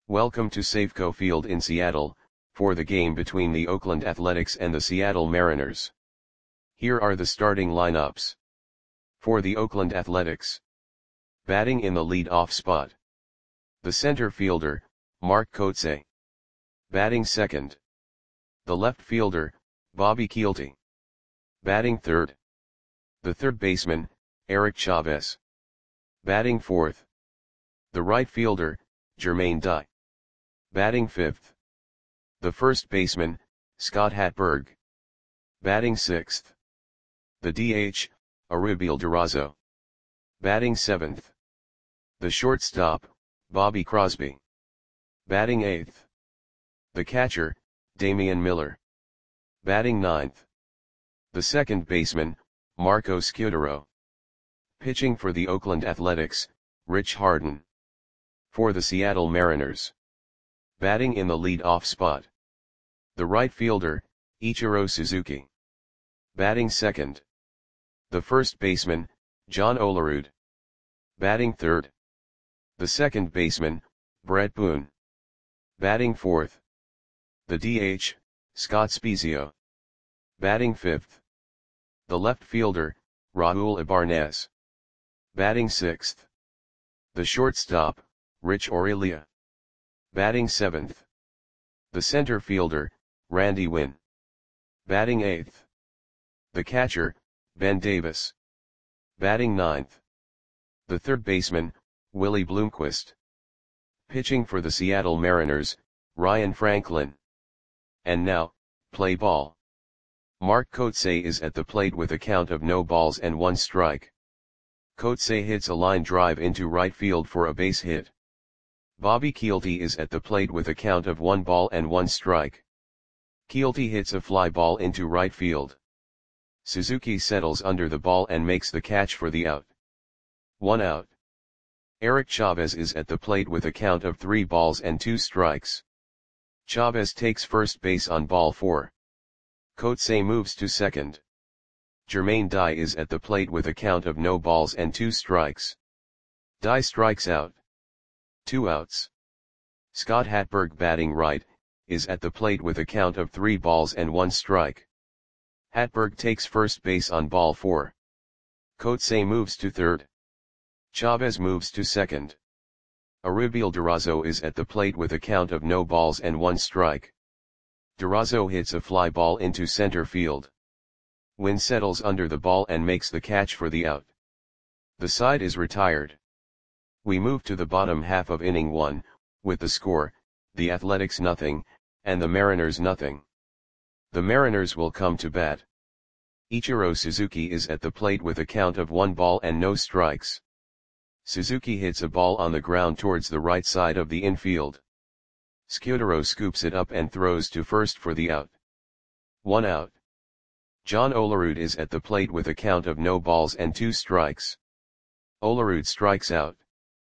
Welcome to Safeco Field in Seattle, for the game between the Oakland Athletics and the Seattle Mariners. Here are the starting lineups. For the Oakland Athletics. Batting in the lead-off spot. The center fielder, Mark Kotsay. Batting second. The left fielder, Bobby Kielty. Batting third. The third baseman, Eric Chavez. Batting fourth. The right fielder, Jermaine Dye. Batting fifth. The first baseman, Scott Hatteberg. Batting sixth. The DH, Arubiel Durazo. Batting seventh. The shortstop, Bobby Crosby. Batting eighth. The catcher, Damian Miller. Batting ninth. The second baseman, Marco Scutaro. Pitching for the Oakland Athletics, Rich Harden. For the Seattle Mariners. Batting in the lead-off spot. The right fielder, Ichiro Suzuki. Batting second. The first baseman, John Olerud. Batting third. The second baseman, Brett Boone. Batting fourth. The DH, Scott Spiezio. Batting fifth. The left fielder, Raul Ibarnez. Batting sixth. The shortstop, Rich Aurelia. Batting seventh. The center fielder, Randy Winn. Batting eighth. The catcher, Ben Davis. Batting ninth. The third baseman, Willie Bloomquist. Pitching for the Seattle Mariners, Ryan Franklin. And now, play ball. Mark Kotsay is at the plate with a count of no balls and one strike. Kotsay hits a line drive into right field for a base hit. Bobby Kielty is at the plate with a count of 1 ball and 1 strike. Kielty hits a fly ball into right field. Suzuki settles under the ball and makes the catch for the out. 1 out. Eric Chavez is at the plate with a count of 3 balls and 2 strikes. Chavez takes first base on ball 4. Kotsay moves to second. Jermaine Dye is at the plate with a count of no balls and 2 strikes. Dye strikes out. 2 outs. Scott Hatteberg, batting right, is at the plate with a count of 3 balls and 1 strike. Hatteberg takes first base on ball 4. Kotsay moves to third. Chavez moves to second. Arubiel Durazo is at the plate with a count of no balls and 1 strike. Durazo hits a fly ball into center field. Winn settles under the ball and makes the catch for the out. The side is retired. We move to the bottom half of inning 1, with the score, the Athletics 0, and the Mariners 0. The Mariners will come to bat. Ichiro Suzuki is at the plate with a count of 1 ball and no strikes. Suzuki hits a ball on the ground towards the right side of the infield. Scutaro scoops it up and throws to first for the out. 1 out. John Olerud is at the plate with a count of no balls and 2 strikes. Olerud strikes out.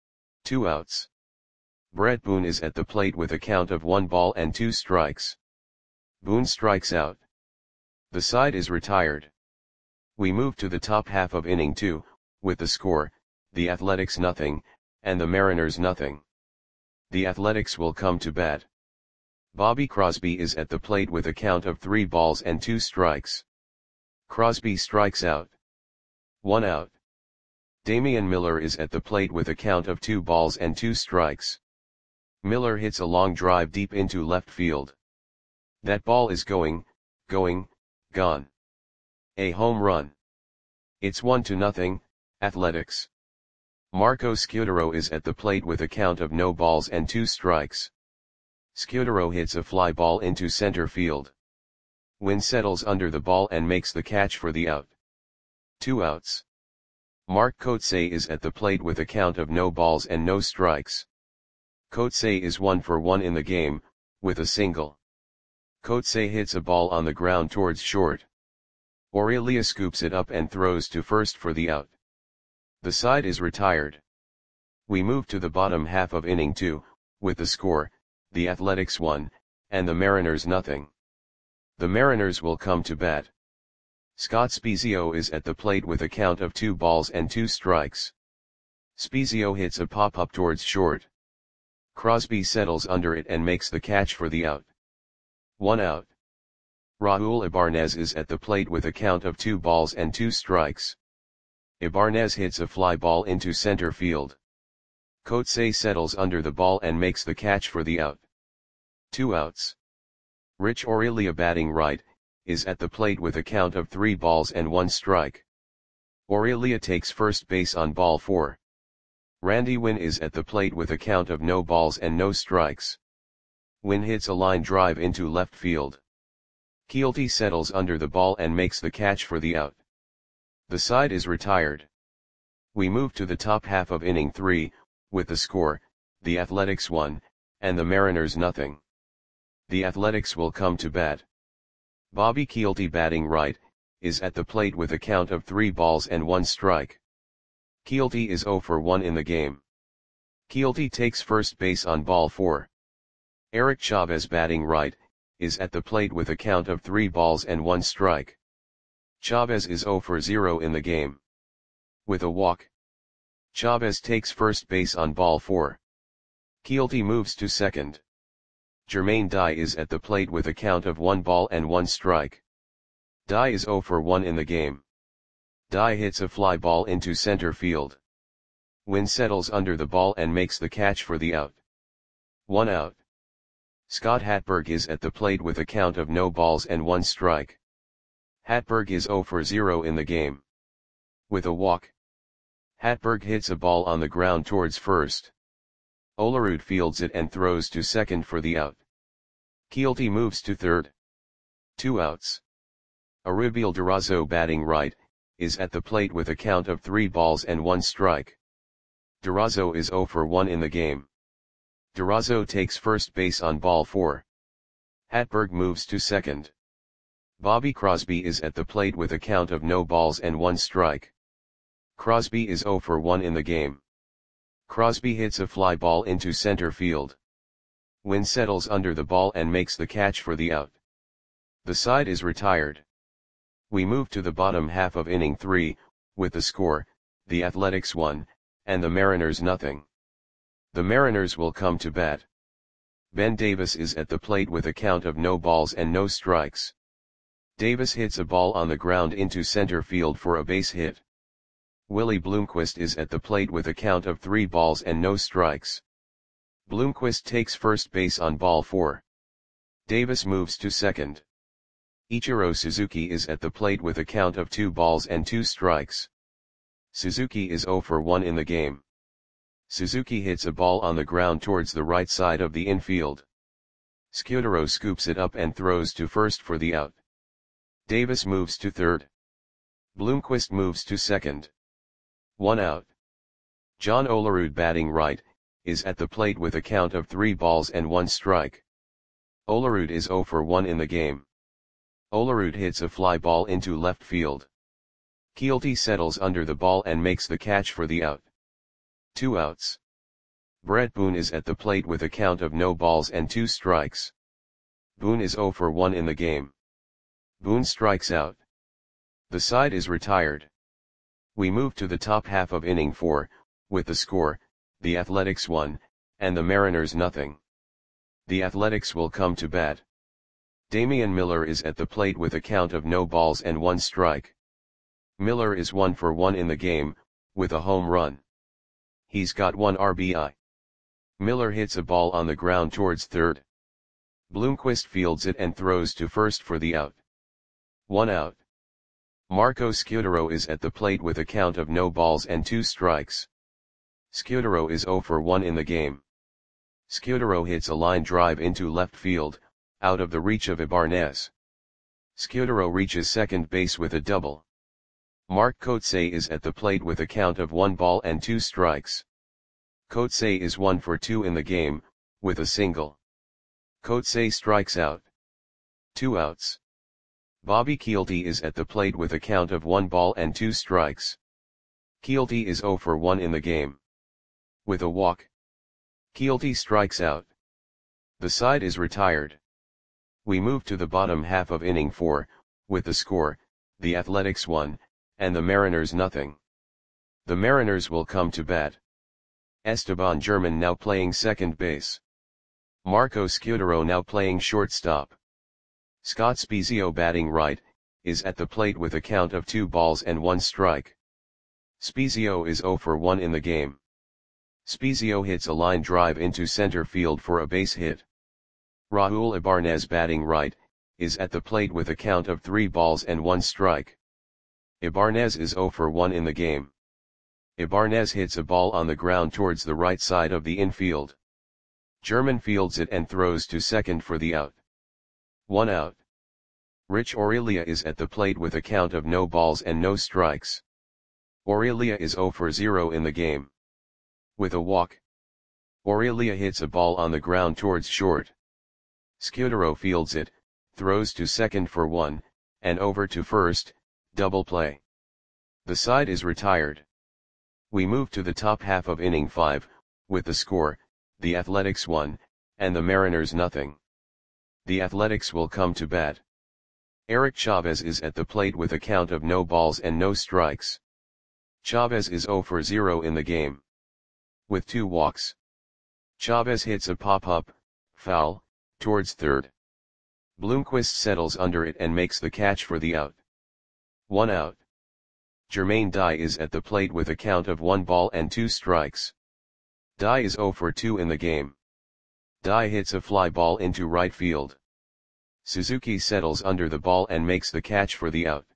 2 outs. Brett Boone is at the plate with a count of 1 ball and 2 strikes. Boone strikes out. The side is retired. We move to the top half of inning 2, with the score, the Athletics 0, and the Mariners 0. The Athletics will come to bat. Bobby Crosby is at the plate with a count of 3 balls and 2 strikes. Crosby strikes out. 1 out. Damian Miller is at the plate with a count of 2 balls and 2 strikes. Miller hits a long drive deep into left field. That ball is gone. A home run. It's 1-0, Athletics. Marco Scutaro is at the plate with a count of no balls and 2 strikes. Scutaro hits a fly ball into center field. Winn settles under the ball and makes the catch for the out. 2 outs. Mark Kotsay is at the plate with a count of no balls and no strikes. Kotsay is 1 for 1 in the game, with a single. Kotsay hits a ball on the ground towards short. Aurelia scoops it up and throws to first for the out. The side is retired. We move to the bottom half of inning 2, with the score, the Athletics 1, and the Mariners 0. The Mariners will come to bat. Scott Spiezio is at the plate with a count of 2 balls and 2 strikes. Spiezio hits a pop-up towards short. Crosby settles under it and makes the catch for the out. 1 out. Raul Ibarnez is at the plate with a count of 2 balls and 2 strikes. Ibarnez hits a fly ball into center field. Coetzee settles under the ball and makes the catch for the out. 2 outs. Rich Aurelia, batting right, is at the plate with a count of 3 balls and 1 strike. Aurelia takes first base on ball 4. Randy Winn is at the plate with a count of no balls and no strikes. Winn hits a line drive into left field. Keelty settles under the ball and makes the catch for the out. The side is retired. We move to the top half of inning 3, with the score, the Athletics 1, and the Mariners nothing. The Athletics will come to bat. Bobby Keelty, batting right, is at the plate with a count of 3 balls and 1 strike. Keelty is 0 for 1 in the game. Keelty takes first base on ball 4. Eric Chavez, batting right, is at the plate with a count of 3 balls and 1 strike. Chavez is 0 for 0 in the game. With a walk, Chavez takes first base on ball 4. Keelty moves to second. Jermaine Dye is at the plate with a count of 1 ball and 1 strike. Dye is 0 for 1 in the game. Dye hits a fly ball into center field. Winn settles under the ball and makes the catch for the out. 1 out. Scott Hatberg is at the plate with a count of no balls and 1 strike. Hatberg is 0 for 0 in the game. With a walk, Hatberg hits a ball on the ground towards first. Olerud fields it and throws to second for the out. Keelty moves to third. 2 outs. Arubiel Durazo, batting right, is at the plate with a count of 3 balls and 1 strike. Durazo is 0 for 1 in the game. Durazo takes first base on ball 4. Hatberg moves to second. Bobby Crosby is at the plate with a count of no balls and 1 strike. Crosby is 0 for 1 in the game. Crosby hits a fly ball into center field. Winn settles under the ball and makes the catch for the out. The side is retired. We move to the bottom half of inning 3, with the score, the Athletics 1, and the Mariners nothing. The Mariners will come to bat. Ben Davis is at the plate with a count of no balls and no strikes. Davis hits a ball on the ground into center field for a base hit. Willie Bloomquist is at the plate with a count of 3 balls and no strikes. Bloomquist takes first base on ball 4. Davis moves to second. Ichiro Suzuki is at the plate with a count of 2 balls and 2 strikes. Suzuki is 0 for 1 in the game. Suzuki hits a ball on the ground towards the right side of the infield. Scudero scoops it up and throws to first for the out. Davis moves to third. Bloomquist moves to second. 1 out. John Olerud, batting right, is at the plate with a count of 3 balls and 1 strike. Olerud is 0 for 1 in the game. Olerud hits a fly ball into left field. Keelty settles under the ball and makes the catch for the out. 2 outs. Brett Boone is at the plate with a count of no balls and 2 strikes. Boone is 0 for 1 in the game. Boone strikes out. The side is retired. We move to the top half of inning 4, with the score, the Athletics 1, and the Mariners nothing. The Athletics will come to bat. Damian Miller is at the plate with a count of no balls and 1 strike. Miller is 1 for 1 in the game, with a home run. He's got 1 RBI. Miller hits a ball on the ground towards third. Bloomquist fields it and throws to first for the out. 1 out. Marco Scudero is at the plate with a count of no balls and 2 strikes. Scudero is 0 for 1 in the game. Scudero hits a line drive into left field, out of the reach of Ibarnez. Scudero reaches second base with a double. Mark Coetzee is at the plate with a count of 1 ball and 2 strikes. Coetzee is 1 for 2 in the game, with a single. Coetzee strikes out. 2 outs. Bobby Keelty is at the plate with a count of 1 ball and 2 strikes. Keelty is 0 for 1 in the game. With a walk, Keelty strikes out. The side is retired. We move to the bottom half of inning 4, with the score, the Athletics 1, and the Mariners nothing. The Mariners will come to bat. Esteban German now playing second base. Marco Scudero now playing shortstop. Scott Spiezio batting right, is at the plate with a count of 2 balls and 1 strike. Spiezio is 0 for 1 in the game. Spiezio hits a line drive into center field for a base hit. Raul Ibanez batting right, is at the plate with a count of 3 balls and 1 strike. Ibanez is 0 for 1 in the game. Ibanez hits a ball on the ground towards the right side of the infield. German fields it and throws to second for the out. 1 out. Rich Aurelia is at the plate with a count of no balls and no strikes. Aurelia is 0 for 0 in the game. With a walk, Aurelia hits a ball on the ground towards short. Scudero fields it, throws to second for 1, and over to first, double play. The side is retired. We move to the top half of inning 5, with the score, the Athletics 1, and the Mariners nothing. The Athletics will come to bat. Eric Chavez is at the plate with a count of no balls and no strikes. Chavez is 0 for 0 in the game. With 2 walks. Chavez hits a pop-up, foul, towards third. Bloomquist settles under it and makes the catch for the out. 1 out. Jermaine Dye is at the plate with a count of 1 ball and 2 strikes. Dye is 0 for 2 in the game. Dye hits a fly ball into right field. Suzuki settles under the ball and makes the catch for the out.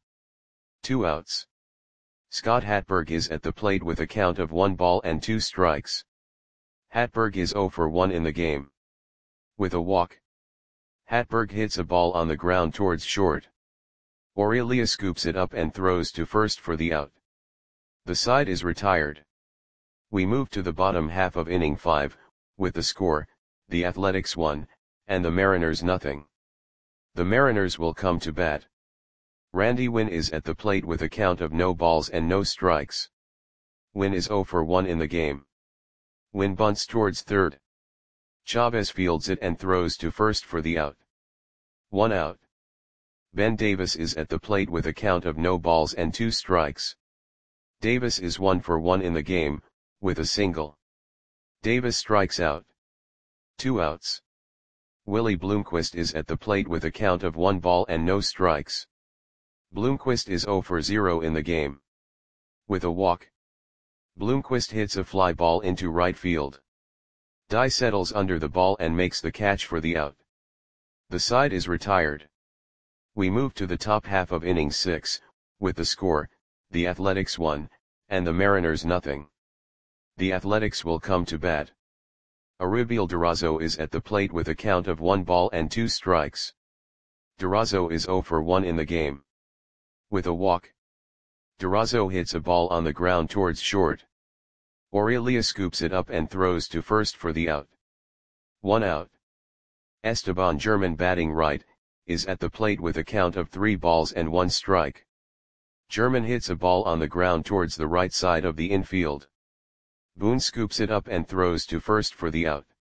2 outs. Scott Hatberg is at the plate with a count of 1 ball and 2 strikes. Hatberg is 0 for 1 in the game. With a walk, Hatberg hits a ball on the ground towards short. Aurelia scoops it up and throws to first for the out. The side is retired. We move to the bottom half of inning 5, with the score, the Athletics 1, and the Mariners nothing. The Mariners will come to bat. Randy Winn is at the plate with a count of no balls and no strikes. Winn is 0 for 1 in the game. Winn bunts towards third. Chavez fields it and throws to first for the out. 1 out. Ben Davis is at the plate with a count of no balls and 2 strikes. Davis is 1 for 1 in the game, with a single. Davis strikes out. 2 outs. Willie Bloomquist is at the plate with a count of 1 ball and no strikes. Bloomquist is 0 for 0 in the game. With a walk, Bloomquist hits a fly ball into right field. Dye settles under the ball and makes the catch for the out. The side is retired. We move to the top half of inning 6, with the score, the Athletics 1, and the Mariners nothing. The Athletics will come to bat. Arubel Durazo is at the plate with a count of 1 ball and 2 strikes. Durazo is 0 for 1 in the game. With a walk, Durazo hits a ball on the ground towards short. Aurelia scoops it up and throws to first for the out. 1 out. Esteban German batting right, is at the plate with a count of 3 balls and 1 strike. German hits a ball on the ground towards the right side of the infield. Boone scoops it up and throws to first for the out.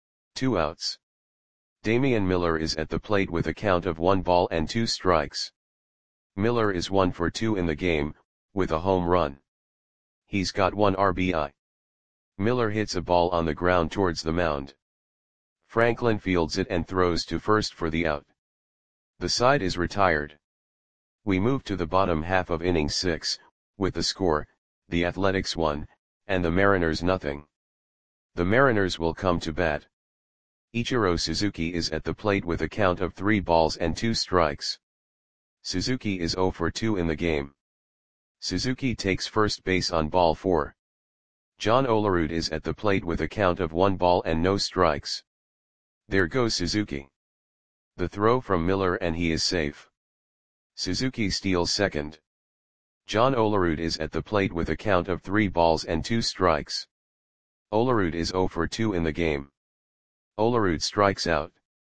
2 outs. Damian Miller is at the plate with a count of 1 ball and 2 strikes. Miller is 1 for 2 in the game, with a home run. He's got 1 RBI. Miller hits a ball on the ground towards the mound. Franklin fields it and throws to first for the out. The side is retired. We move to the bottom half of inning 6, with the score, the Athletics 1, and the Mariners nothing. The Mariners will come to bat. Ichiro Suzuki is at the plate with a count of 3 balls and 2 strikes. Suzuki is 0 for 2 in the game. Suzuki takes first base on ball 4. John Olerud is at the plate with a count of 1 ball and no strikes. There goes Suzuki. The throw from Miller and he is safe. Suzuki steals second. John Olerud is at the plate with a count of 3 balls and 2 strikes. Olerud is 0 for 2 in the game. Olerud strikes out.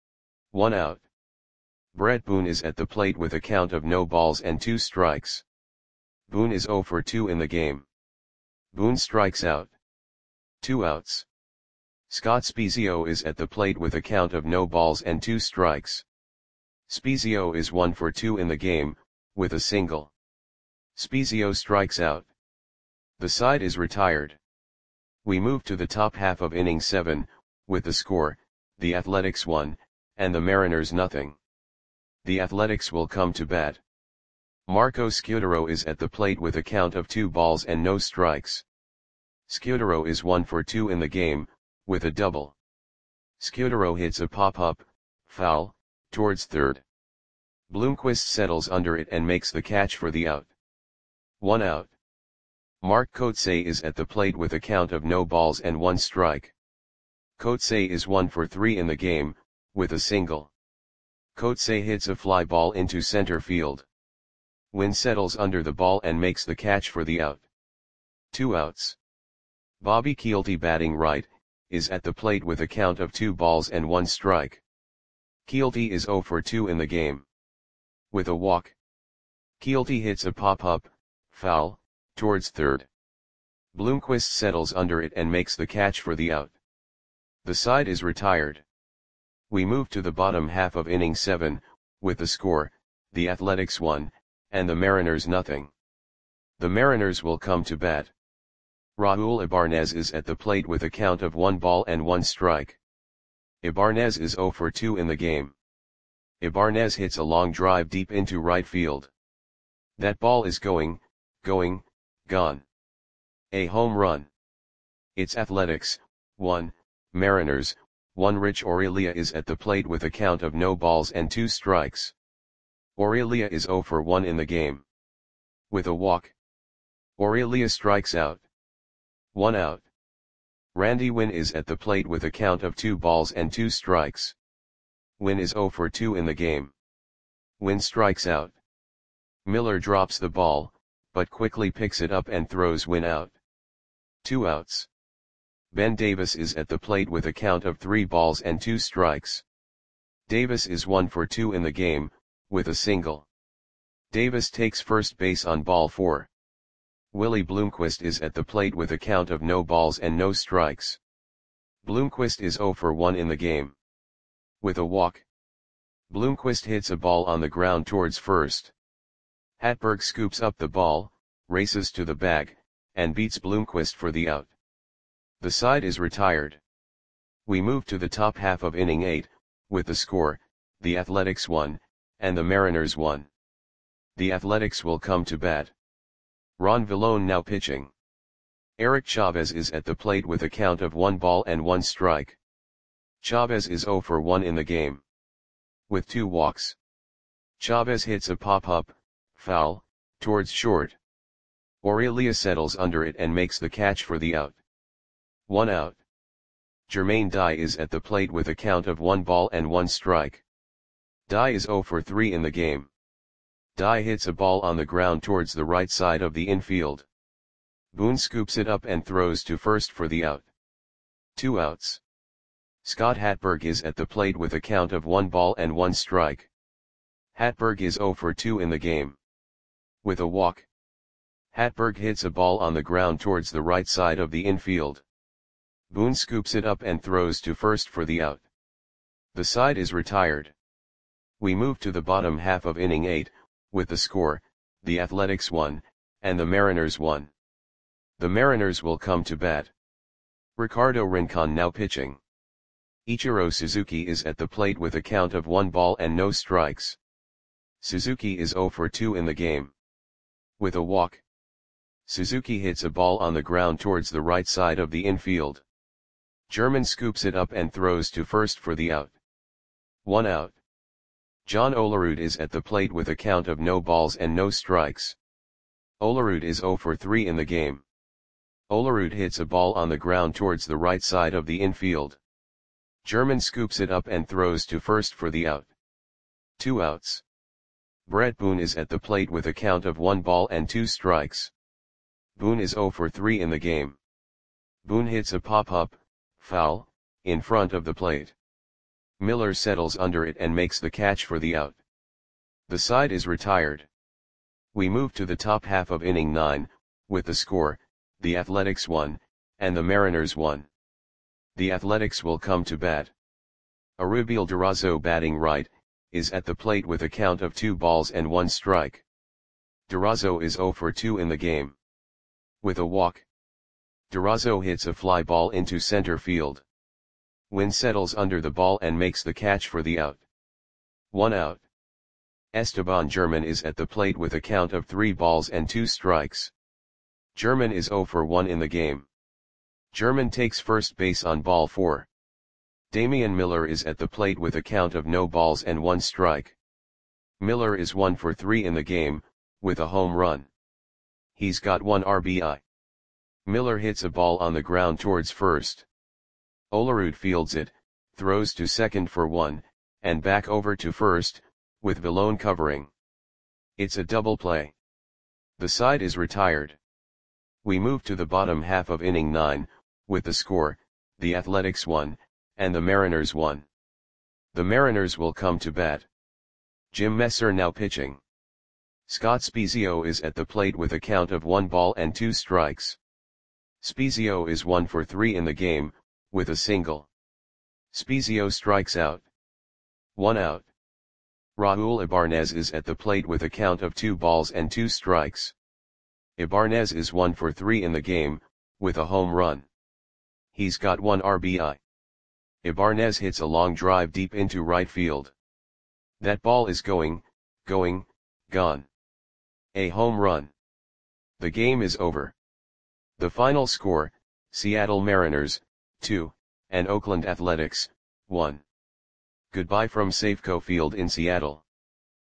1 out. Brett Boone is at the plate with a count of no balls and 2 strikes. Boone is 0 for 2 in the game. Boone strikes out. 2 outs. Scott Spiezio is at the plate with a count of no balls and 2 strikes. Spiezio is 1 for 2 in the game, with a single. Spiezio strikes out. The side is retired. We move to the top half of inning 7, with the score, the Athletics 1, and the Mariners nothing. The Athletics will come to bat. Marco Scutaro is at the plate with a count of 2 balls and no strikes. Scutaro is 1 for 2 in the game, with a double. Scutaro hits a pop-up, foul, towards third. Bloomquist settles under it and makes the catch for the out. 1 out. Mark Kotsay is at the plate with a count of no balls and 1 strike. Kotsay is 1 for 3 in the game, with a single. Kotsay hits a fly ball into center field. Wynn settles under the ball and makes the catch for the out. 2 outs. Bobby Kielty, batting right, is at the plate with a count of 2 balls and 1 strike. Kielty is 0 for 2 in the game. With a walk. Kielty hits a pop-up, foul, towards third. Bloomquist settles under it and makes the catch for the out. The side is retired. We move to the bottom half of inning 7, with the score, the Athletics 1, and the Mariners nothing. The Mariners will come to bat. Raul Ibanez is at the plate with a count of 1 ball and 1 strike. Ibanez is 0 for 2 in the game. Ibanez hits a long drive deep into right field. That ball is going, gone. A home run. It's Athletics, 1, Mariners, 1. Rich Aurelia is at the plate with a count of no balls and 2 strikes. Aurelia is 0 for 1 in the game. With a walk. Aurelia strikes out. 1 out. Randy Wynn is at the plate with a count of 2 balls and 2 strikes. Wynn is 0 for 2 in the game. Wynn strikes out. Miller drops the ball, but quickly picks it up and throws Wynn out. 2 outs. Ben Davis is at the plate with a count of 3 balls and 2 strikes. Davis is 1 for 2 in the game, with a single. Davis takes first base on ball 4. Willie Bloomquist is at the plate with a count of no balls and no strikes. Bloomquist is 0 for 1 in the game. With a walk. Bloomquist hits a ball on the ground towards first. Hatberg scoops up the ball, races to the bag, and beats Bloomquist for the out. The side is retired. We move to the top half of inning 8, with the score, the Athletics 1, and the Mariners 1. The Athletics will come to bat. Ron Villone now pitching. Eric Chavez is at the plate with a count of 1 ball and 1 strike. Chavez is 0 for 1 in the game. With 2 walks. Chavez hits a pop-up, foul, towards short. Aurelia settles under it and makes the catch for the out. 1 out. Jermaine Dye is at the plate with a count of 1 ball and 1 strike. Dye is 0 for 3 in the game. Dye hits a ball on the ground towards the right side of the infield. Boone scoops it up and throws to first for the out. 2 outs. Scott Hatberg is at the plate with a count of 1 ball and 1 strike. Hatberg is 0 for 2 in the game. With a walk. Hatberg hits a ball on the ground towards the right side of the infield. Boone scoops it up and throws to first for the out. The side is retired. We move to the bottom half of inning 8, with the score, the Athletics 1, and the Mariners 1. The Mariners will come to bat. Ricardo Rincon now pitching. Ichiro Suzuki is at the plate with a count of 1 ball and no strikes. Suzuki is 0 for 2 in the game. With a walk. Suzuki hits a ball on the ground towards the right side of the infield. German scoops it up and throws to first for the out. 1 out. John Olerud is at the plate with a count of no balls and no strikes. Olerud is 0 for 3 in the game. Olerud hits a ball on the ground towards the right side of the infield. German scoops it up and throws to first for the out. 2 outs. Brett Boone is at the plate with a count of 1 ball and 2 strikes. Boone is 0 for 3 in the game. Boone hits a pop-up, foul, in front of the plate. Miller settles under it and makes the catch for the out. The side is retired. We move to the top half of inning 9, with the score, the Athletics 1, and the Mariners 1. The Athletics will come to bat. Arubiel Durazo, batting right, is at the plate with a count of 2 balls and 1 strike. Durazo is 0 for 2 in the game. With a walk. Durazo hits a fly ball into center field. Wynn settles under the ball and makes the catch for the out. 1 out. Esteban German is at the plate with a count of 3 balls and 2 strikes. German is 0 for 1 in the game. German takes first base on ball 4. Damian Miller is at the plate with a count of no balls and 1 strike. Miller is 1 for 3 in the game, with a home run. He's got 1 RBI. Miller hits a ball on the ground towards first. Olerud fields it, throws to second for 1, and back over to first, with Villone covering. It's a double play. The side is retired. We move to the bottom half of inning 9, with the score, the Athletics 1, and the Mariners 1. The Mariners will come to bat. Jim Messer now pitching. Scott Spiezio is at the plate with a count of 1 ball and 2 strikes. Spiezio is 1 for 3 in the game, with a single. Spiezio strikes out. 1 out. Raul Ibanez is at the plate with a count of 2 balls and 2 strikes. Ibanez is 1 for 3 in the game, with a home run. He's got 1 RBI. Ibanez hits a long drive deep into right field. That ball is going, gone. A home run. The game is over. The final score, Seattle Mariners, 2, and Oakland Athletics, 1. Goodbye from Safeco Field in Seattle.